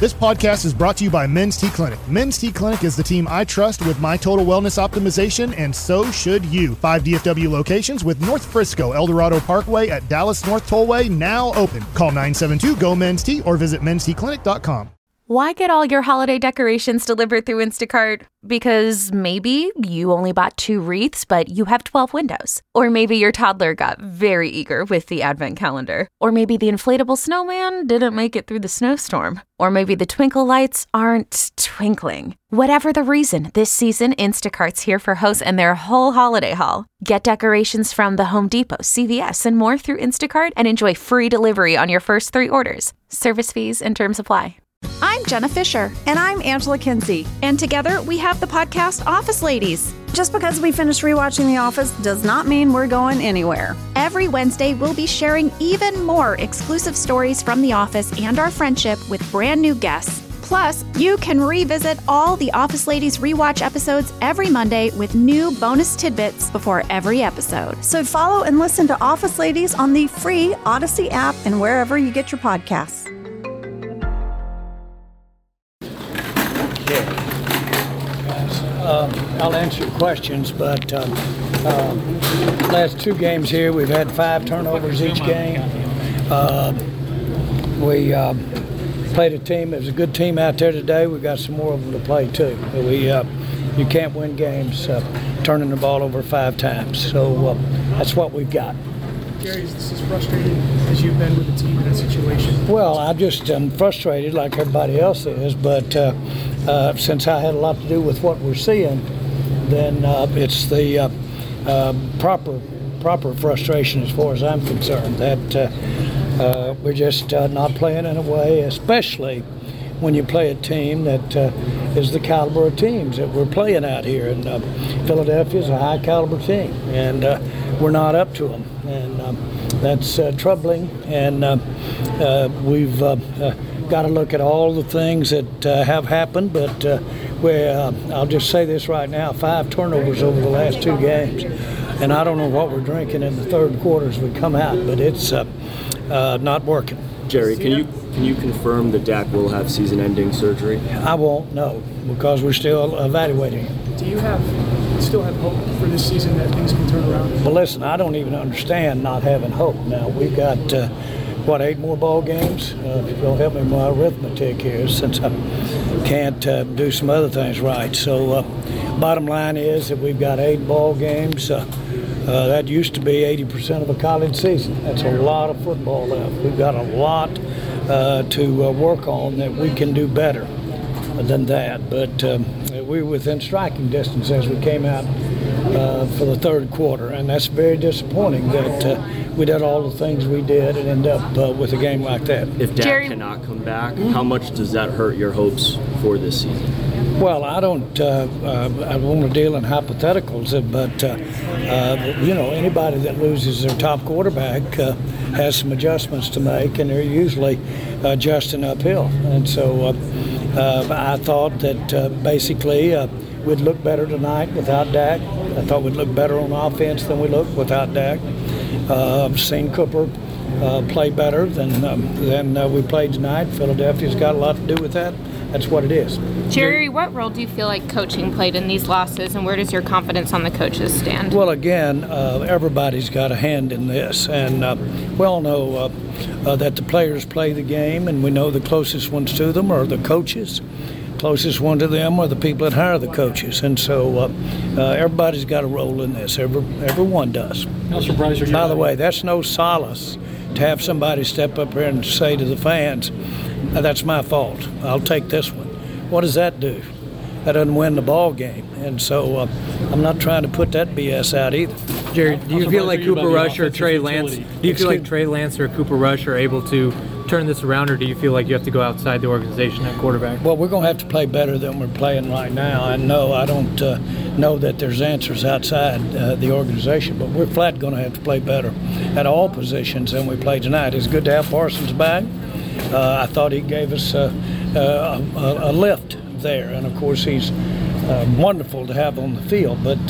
This podcast is brought to you by Men's T Clinic. Men's T Clinic is the team I trust with my total wellness optimization, and so should you. 5 DFW locations with North Frisco, Eldorado Parkway at Dallas North Tollway now open. Call 972-GO-MEN'S-T or visit mensteclinic.com. Why get all your holiday decorations delivered through Instacart? Because maybe you only bought 2 wreaths, but you have 12 windows. Or maybe your toddler got very eager with the advent calendar. Or maybe the inflatable snowman didn't make it through the snowstorm. Or maybe the twinkle lights aren't twinkling. Whatever the reason, this season, Instacart's here for hosts and their whole holiday haul. Get decorations from the Home Depot, CVS, and more through Instacart and enjoy free delivery on your first 3 orders. Service fees and terms apply. I'm Jenna Fisher. And I'm Angela Kinsey. And together we have the podcast Office Ladies. Just because we finished rewatching The Office does not mean we're going anywhere. Every Wednesday, we'll be sharing even more exclusive stories from The Office and our friendship with brand new guests. Plus, you can revisit all the Office Ladies rewatch episodes every Monday with new bonus tidbits before every episode. So follow and listen to Office Ladies on the free Odyssey app and wherever you get your podcasts. I'll answer your questions, but last 2 games here, we've had 5 turnovers each game. We played a team. It was a good team out there today. We've got some more of them to play, too. You can't win games turning the ball over 5 times. So that's what we've got. Jerry, is this as frustrating as you've been with the team in that situation? Well, I'm just frustrated like everybody else is, but since I had a lot to do with what we're seeing, then it's the proper frustration as far as I'm concerned, that we're just not playing in a way, especially when you play a team that is the caliber of teams that we're playing out here. And Philadelphia is a high caliber team, and we're not up to them. And that's troubling. And we've got to look at all the things that have happened. But I'll just say this right now, 5 turnovers over the last 2 games. And I don't know what we're drinking in the third quarter as we come out, but it's not working. Jerry, can you confirm that Dak will have season-ending surgery? I won't know because we're still evaluating. Do you still have hope for this season that things can turn around? Well, listen, I don't even understand not having hope. Now, we've got, 8 more ball games? If you'll help me with my arithmetic here, since I can't do some other things right. So, bottom line is that we've got 8 ball games. That used to be 80% of a college season. That's a lot of football left. We've got a lot to work on that we can do better than that. But we're within striking distance as we came out for the third quarter, and that's very disappointing that we did all the things we did and end up with a game like that. If Dak cannot come back, how much does that hurt your hopes for this season? Well, I don't want to deal in hypotheticals, but anybody that loses their top quarterback has some adjustments to make, and they're usually adjusting uphill. And so I thought that basically we'd look better tonight without Dak. I thought we'd look better on offense than we looked without Dak. I've seen Cooper play better than we played tonight. Philadelphia's got a lot to do with that. That's what it is. Jerry, what role do you feel like coaching played in these losses, and where does your confidence on the coaches stand? Well, again, everybody's got a hand in this, and we all know that the players play the game, and we know the closest ones to them are the coaches. Closest one to them are the people that hire the coaches, and so everybody's got a role in this. Everyone does. How surprised are you? By the way, that's no solace to have somebody step up here and say to the fans, that's my fault. I'll take this one. What does that do? That doesn't win the ball game. And so I'm not trying to put that BS out either. Jerry, do you feel like Cooper Rush or Trey Lance? Do you feel like Trey Lance or Cooper Rush are able to turn this around, or do you feel like you have to go outside the organization at quarterback? Well, we're going to have to play better than we're playing right now. And no, I don't know that there's answers outside the organization, but we're flat going to have to play better at all positions than we played tonight. It's good to have Parsons back. I thought he gave us a lift there, and of course he's wonderful to have on the field. But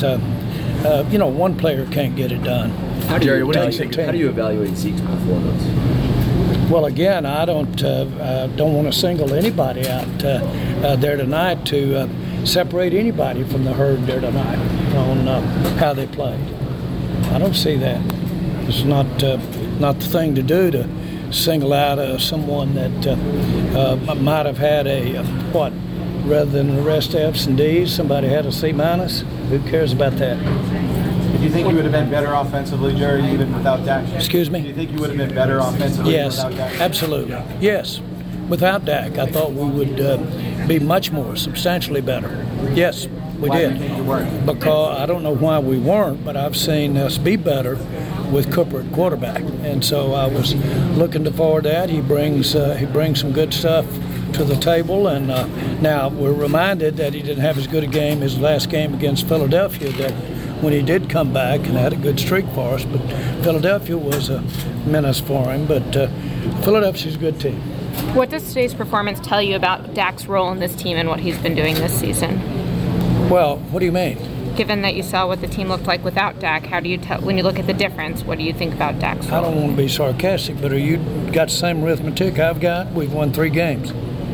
one player can't get it done. How do you evaluate Zeke's performance? Well, again, I don't want to single anybody out there tonight to separate anybody from the herd there tonight on how they played. I don't see that. It's not the thing to do to single out someone that might have had a rather than the rest F's and D's, somebody had a C-. Who cares about that? Do you think you would have been better offensively, Jerry, even without Dak? Excuse me? Do you think you would have been better offensively without Dak? Yes, absolutely. Yes. Without Dak, I thought we would be much more, substantially better. Yes, we Why did. do you think you weren't? Because I don't know why we weren't, but I've seen us be better with Cooper at quarterback. And so I was looking forward to that. He brings some good stuff to the table, and now we're reminded that he didn't have as good a game his last game against Philadelphia, that when he did come back and had a good streak for us, but Philadelphia was a menace for him, but Philadelphia's a good team. What does today's performance tell you about Dak's role in this team and what he's been doing this season? Well, what do you mean? Given that you saw what the team looked like without Dak, how do you tell, when you look at the difference, what do you think about Dak's role? I don't want to be sarcastic, but you got the same arithmetic I've got? We've won 3 games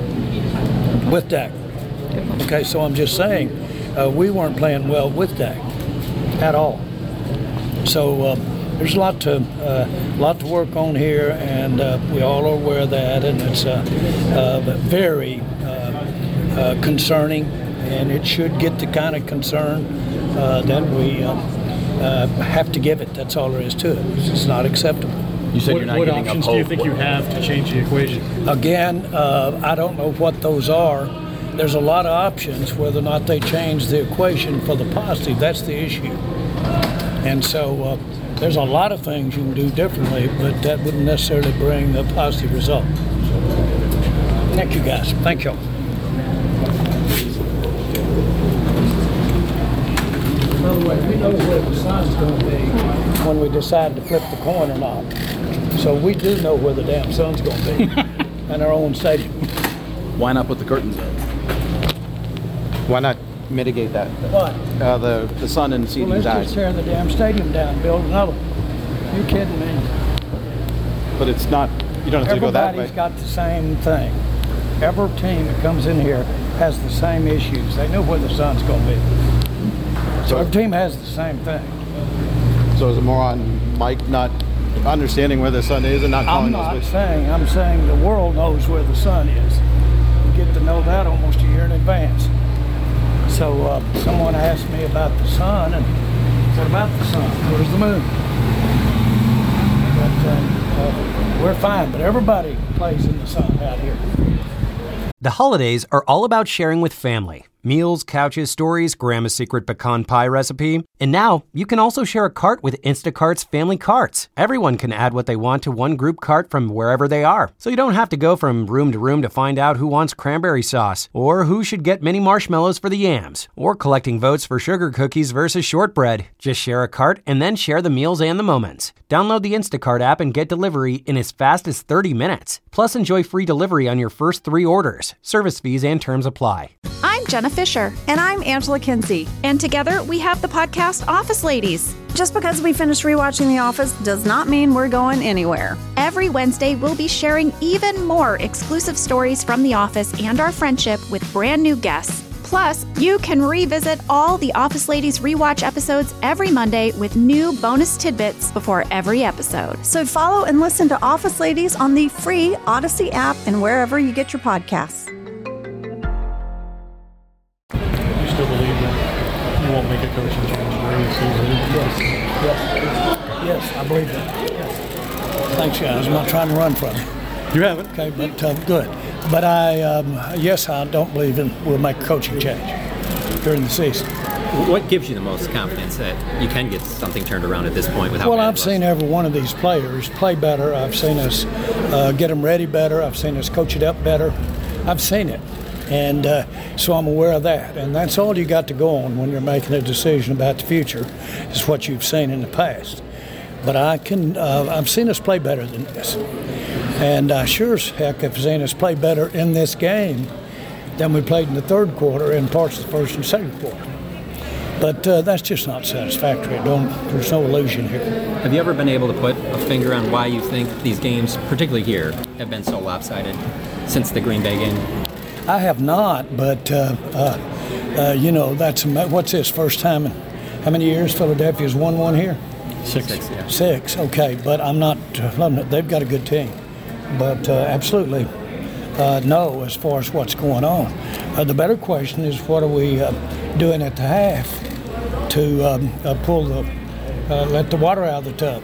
with Dak. Okay, so I'm just saying we weren't playing well with Dak at all. So there's a lot to work on here, and we all are aware of that, and it's very concerning, and it should get the kind of concern that we have to give it. That's all there is to it. It's not acceptable. You said you're not giving up hope. What options do you think you have to change the equation? Again, I don't know what those are. There's a lot of options. Whether or not they change the equation for the positive, that's the issue. And so there's a lot of things you can do differently, but that wouldn't necessarily bring a positive result. Thank you, guys. Thank you. By the way, we know where the sun's going to be when we decide to flip the coin or not. So we do know where the damn sun's going to be in our own stadium. Why not put the curtains up? Why not mitigate that? What? The sun and seating Well, let's dies. just tear the damn stadium down and build another one. You kidding me? But it's not, you don't have to go that way. Everybody's got the same thing. Every team that comes in here has the same issues. They know where the sun's going to be. So every team has the same thing. So is it more on Mike not understanding where the sun is and not calling I'm saying the world knows where the sun is. You get to know that almost a year in advance. So someone asked me about the sun, and what about the sun? Where's the moon? But we're fine, but everybody plays in the sun out here. The holidays are all about sharing with family. Meals, couches, stories, Grandma's secret pecan pie recipe. And now, you can also share a cart with Instacart's Family Carts. Everyone can add what they want to one group cart from wherever they are. So you don't have to go from room to room to find out who wants cranberry sauce, or who should get mini marshmallows for the yams, or collecting votes for sugar cookies versus shortbread. Just share a cart and then share the meals and the moments. Download the Instacart app and get delivery in as fast as 30 minutes. Plus, enjoy free delivery on your first 3 orders. Service fees and terms apply. I'm Jenna Fisher. And I'm Angela Kinsey. And together we have the podcast Office Ladies. Just because we finished rewatching The Office does not mean we're going anywhere. Every Wednesday, we'll be sharing even more exclusive stories from The Office and our friendship with brand new guests. Plus, you can revisit all the Office Ladies rewatch episodes every Monday with new bonus tidbits before every episode. So follow and listen to Office Ladies on the free Odyssey app and wherever you get your podcasts. You still believe that you won't make a coaching change during the season? Yes, I believe that. Yes. Thanks, guys. I'm not trying to run from you. You haven't. Okay, but good. But I don't believe we'll make a coaching change during the season. What gives you the most confidence that you can get something turned around at this point? Well, I've seen every one of these players play better. I've seen us get them ready better. I've seen us coach it up better. I've seen it. And so I'm aware of that. And that's all you got to go on when you're making a decision about the future, is what you've seen in the past. But I've seen us play better than this. And I sure as heck have seen us play better in this game than we played in the third quarter and parts of the first and second quarter. But that's just not satisfactory. There's no illusion here. Have you ever been able to put a finger on why you think these games, particularly here, have been so lopsided since the Green Bay game? I have not, but that's what's this first time in how many years Philadelphia's won one here? 6. Yeah. 6. Okay, but I'm not. They've got a good team, but absolutely no as far as what's going on. The better question is what are we doing at the half to let the water out of the tub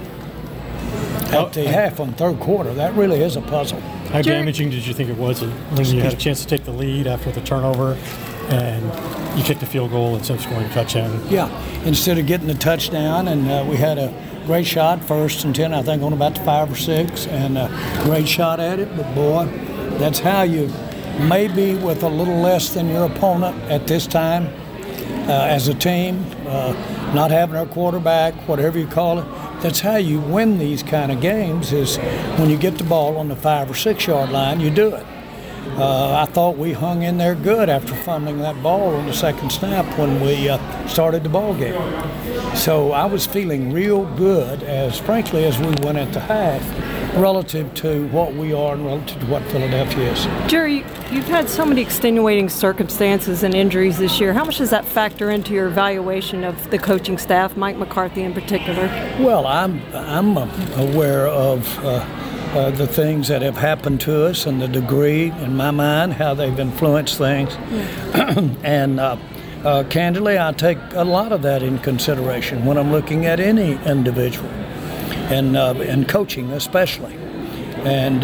at the half on third quarter? That really is a puzzle. How damaging did you think it was when you had a chance to take the lead after the turnover and you kicked the field goal instead of scoring a touchdown? Yeah, instead of getting the touchdown, and we had a great shot, 1st and 10, I think, on about 5 or 6, and a great shot at it. But boy, that's how you, maybe with a little less than your opponent at this time, as a team, not having our quarterback, whatever you call it, that's how you win these kind of games, is when you get the ball on the 5 or 6 yard line, you do it. I thought we hung in there good after fumbling that ball on the second snap when we started the ball game. So I was feeling real good, frankly, as we went at the half, relative to what we are and relative to what Philadelphia is. Jerry, you've had so many extenuating circumstances and injuries this year. How much does that factor into your evaluation of the coaching staff, Mike McCarthy in particular? Well, I'm aware of the things that have happened to us and the degree, in my mind, how they've influenced things. And candidly, I take a lot of that in consideration when I'm looking at any individual, and coaching especially. And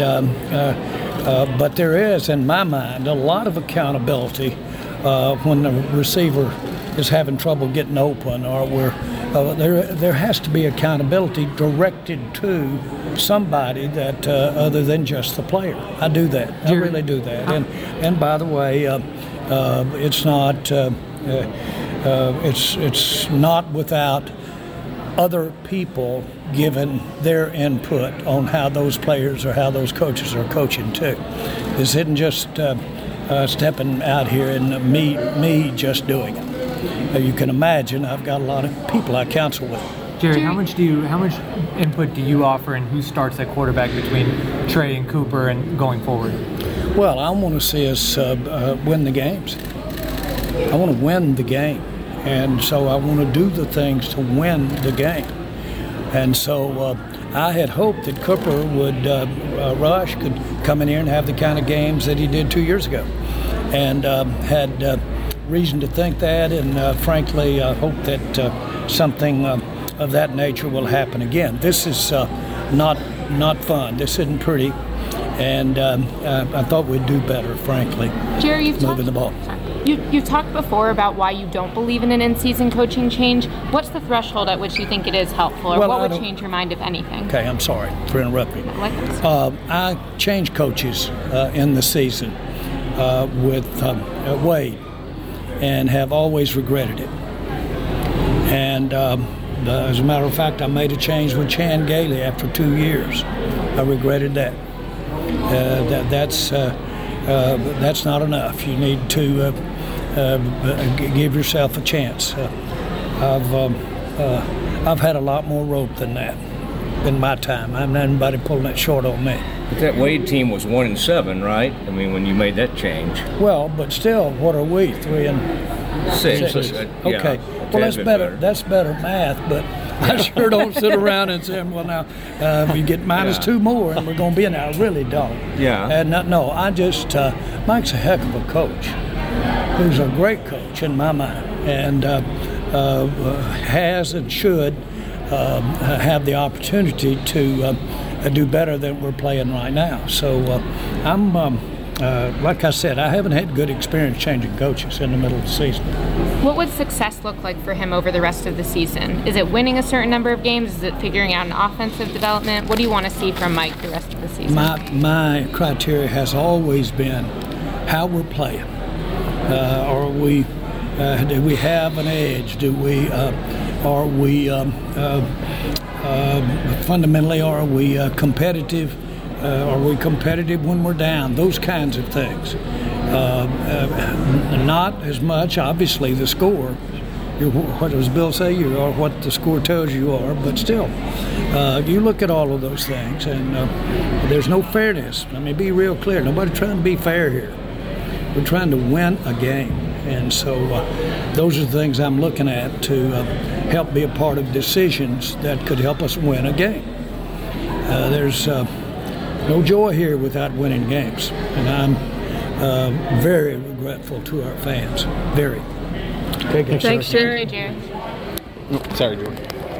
but there is, in my mind, a lot of accountability when the receiver is having trouble getting open, or there has to be accountability directed to somebody that other than just the player. I do that. I really do that. And by the way, it's not without other people giving their input on how those players or how those coaches are coaching too. This isn't just stepping out here and me just doing it. You can imagine I've got a lot of people I counsel with. Jerry, how much input do you offer in who starts at quarterback between Trey and Cooper and going forward? Well, I want to see us win the games. I want to win the game, and so I want to do the things to win the game. And so I had hoped that Cooper would, Rush could come in here and have the kind of games that he did 2 years ago, and had reason to think that, and frankly, I hope that something of that nature will happen again. This is not fun. This isn't pretty, and I thought we'd do better, frankly, Jerry, moving the ball. You've talked before about why you don't believe in an in-season coaching change. What's the threshold at which you think it is helpful, or what would change your mind, if anything? Okay, I'm sorry for interrupting. I changed coaches in the season with Wade, and have always regretted it. And as a matter of fact, I made a change with Chan Gailey after 2 years. I regretted that. That's not enough. You need to give yourself a chance. I've had a lot more rope than that in my time. I'm not anybody pulling that short on me. But that Wade team was 1-7, right? I mean, when you made that change. Well, but still, what are we? 3-6. Okay. Well, that's better. That's better math, but I sure don't sit around and say, well, now we get -2 more, and we're going to be in there. I really don't. Yeah. And no, I just Mike's a heck of a coach. He's a great coach in my mind, and has and should have the opportunity to do better than we're playing right now. So I'm, like I said, I haven't had good experience changing coaches in the middle of the season. What would success look like for him over the rest of the season? Is it winning a certain number of games? Is it figuring out an offensive development? What do you want to see from Mike the rest of the season? My criteria has always been how we're playing. Do we have an edge? Fundamentally, are we competitive? Are we competitive when we're down? Those kinds of things. Not as much, obviously, the score what does Bill say? You are what the score tells you are, but still, you look at all of those things, and there's no fairness. I mean, be real clear. Nobody's trying to be fair here. We're trying to win a game, and so those are the things I'm looking at to help be a part of decisions that could help us win a game. There's no joy here without winning games, and I'm very regretful to our fans. Very. Thanks, Jerry. Thank you, Jerry. Sorry, George.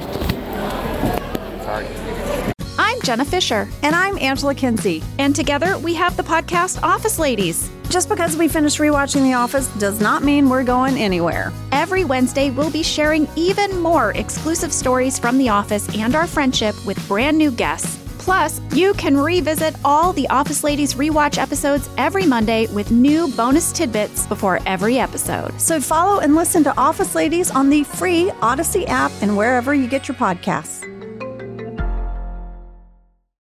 Sorry. I'm Jenna Fisher. And I'm Angela Kinsey. And together we have the podcast Office Ladies. Just because we finished rewatching The Office does not mean we're going anywhere. Every Wednesday, we'll be sharing even more exclusive stories from The Office and our friendship with brand new guests. Plus, you can revisit all the Office Ladies rewatch episodes every Monday with new bonus tidbits before every episode. So follow and listen to Office Ladies on the free Odyssey app and wherever you get your podcasts.